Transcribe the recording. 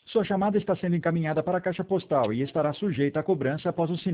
Sua chamada está sendo encaminhada para a caixa postal e estará sujeita à cobrança após o sinal.